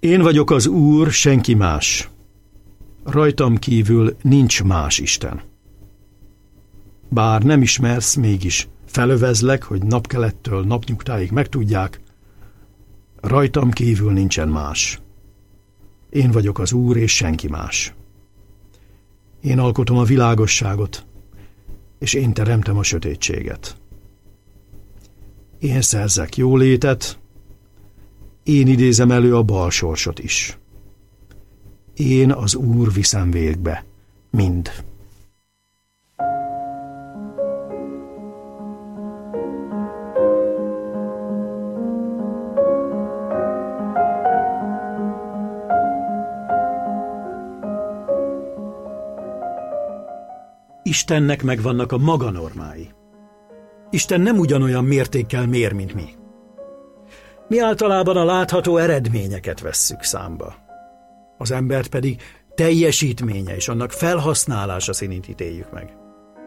Én vagyok az Úr, senki más. Rajtam kívül nincs más Isten. Bár nem ismersz, mégis felövezlek, hogy napkelettől napnyugtáig megtudják, rajtam kívül nincsen más. Én vagyok az Úr, és senki más. Én alkotom a világosságot, és én teremtem a sötétséget. Én szerzek jólétet, én idézem elő a bal sorsot is. Én az Úr viszem végbe mind. Istennek megvannak a maga normái. Isten nem ugyanolyan mértékkel mér, mint mi. Mi általában a látható eredményeket vesszük számba. Az embert pedig teljesítménye és annak felhasználása szerint ítéljük meg.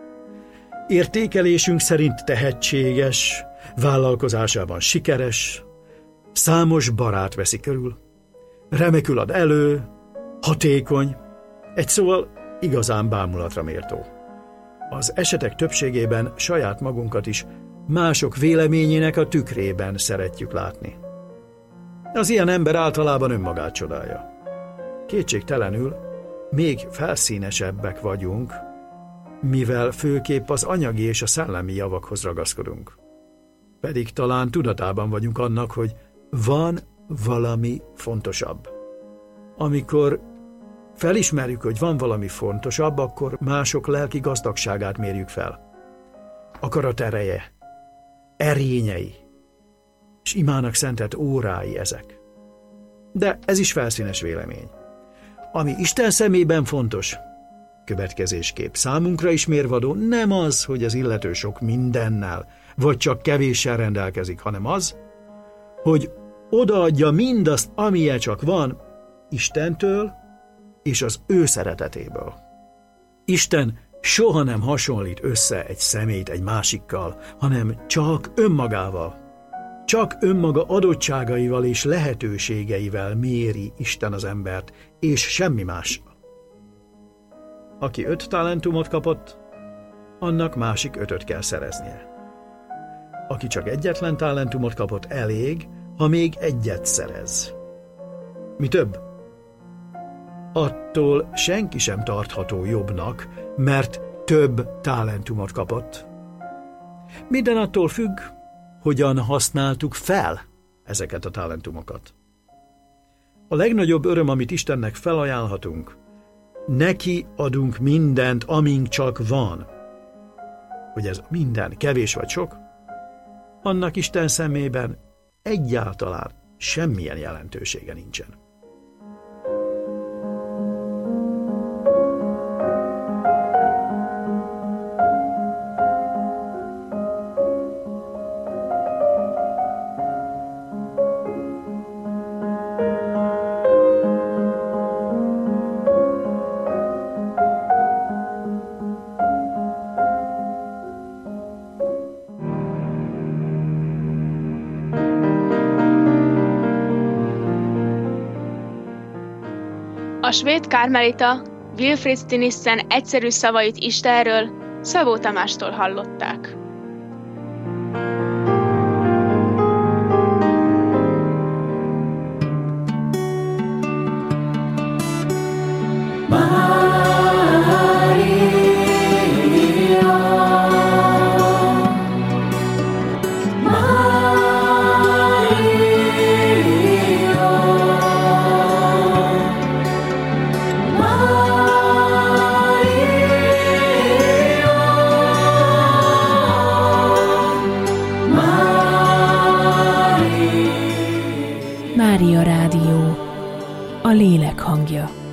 Értékelésünk szerint tehetséges, vállalkozásában sikeres, számos barát veszi körül, remekül ad elő, hatékony, egy szóval igazán bámulatra méltó. Az esetek többségében saját magunkat is mások véleményének a tükrében szeretjük látni. Az ilyen ember általában önmagát csodálja. Kétségtelenül még felszínesebbek vagyunk, mivel főképp az anyagi és a szellemi javakhoz ragaszkodunk. Pedig talán tudatában vagyunk annak, hogy van valami fontosabb. Amikor felismerjük, hogy van valami fontosabb, akkor mások lelki gazdagságát mérjük fel. Akarat ereje, erényei, és imának szentelt órái ezek. De ez is felszínes vélemény. Ami Isten szemében fontos, következésképp számunkra is mérvadó, nem az, hogy az illető sok mindennel, vagy csak kevéssel rendelkezik, hanem az, hogy odaadja mindazt, amilyen csak van, Istentől és az ő szeretetéből. Isten soha nem hasonlít össze egy személyt egy másikkal, hanem csak önmagával. Csak önmaga adottságaival és lehetőségeivel méri Isten az embert, és semmi mással. Aki 5 talentumot kapott, annak másik 5-öt kell szereznie. Aki csak egyetlen talentumot kapott, elég, ha még egyet szerez. Mi több? Attól senki sem tartható jobbnak, mert több talentumot kapott. Minden attól függ, hogyan használtuk fel ezeket a talentumokat. A legnagyobb öröm, amit Istennek felajánlhatunk, neki adunk mindent, amink csak van. Hogy ez minden kevés vagy sok, annak Isten szemében egyáltalán semmilyen jelentősége nincsen. A svéd karmelita Wilfrid Stinissen egyszerű szavait Istenről Szabó Tamástól hallották. Mária Rádió, a lélek hangja.